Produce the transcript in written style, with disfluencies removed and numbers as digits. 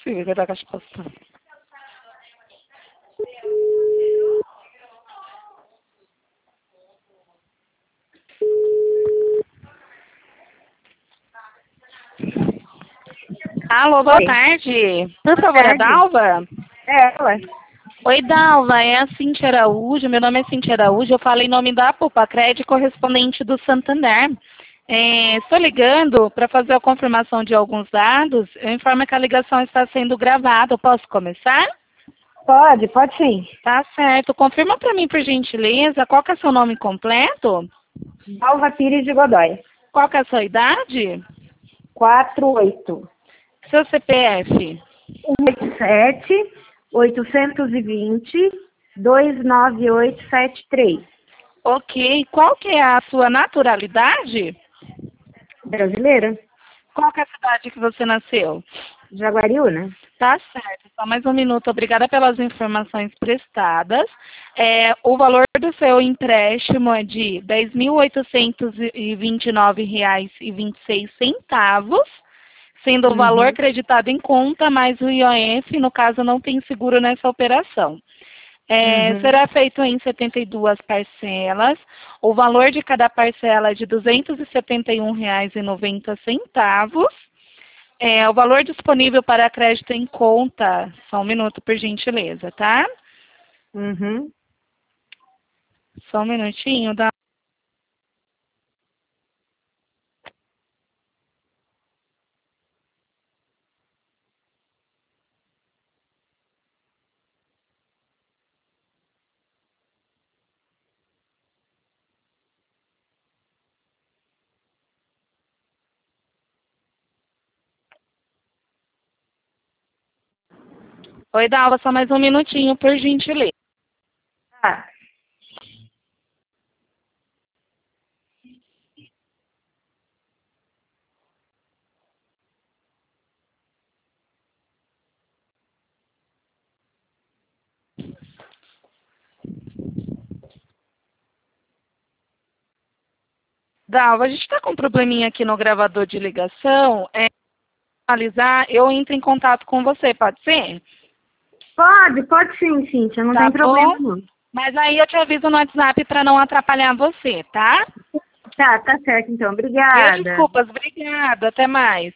Sim, vai dar caixa postal. Alô, boa Oi. tarde. Por favor, Boa a tarde. Dalva? É ela. Oi, Dalva, é a Cintia Araújo. Meu nome é Cintia Araújo. Eu falo em nome da Pupacred, correspondente do Santander. Estou ligando para fazer a confirmação de alguns dados. Eu informo que a ligação está sendo gravada. Eu posso começar? Pode sim. Tá certo. Confirma para mim, por gentileza, qual que é seu nome completo? Dalva Pires de Godoy. Qual que é a sua idade? 48. Seu CPF? 187 820 29873. Ok. Qual que é a sua naturalidade? Brasileira? Qual que é a cidade que você nasceu? Jaguariúna? Tá certo. Só mais um minuto. Obrigada pelas informações prestadas. O valor do seu empréstimo é de R$ 10.829,26, sendo o valor creditado em conta mais o IOF, no caso não tem seguro nessa operação. Será feito em 72 parcelas. O valor de cada parcela é de R$ 271,90. O valor disponível para crédito em conta, só um minuto, por gentileza, tá? Só um minutinho, dá. Oi, Dalva, só mais um minutinho, por gentileza. Tá. Dalva, a gente está com um probleminha aqui no gravador de ligação. Analisar, eu entro em contato com você, pode ser? Pode sim, Cíntia. Não Tá tem problema bom? não. Mas aí eu te aviso no WhatsApp para não atrapalhar você, tá? Tá certo então. Mil Obrigada. desculpas, obrigada, até mais.